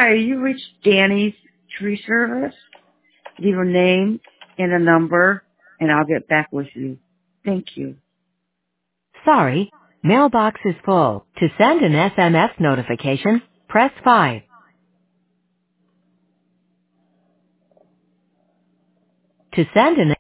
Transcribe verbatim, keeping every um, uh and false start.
Hi, you reached Danny's Tree Service. Leave a name and a number, and I'll get back with you. Thank you. Sorry, mailbox is full. To send an S M S notification, press five. To send an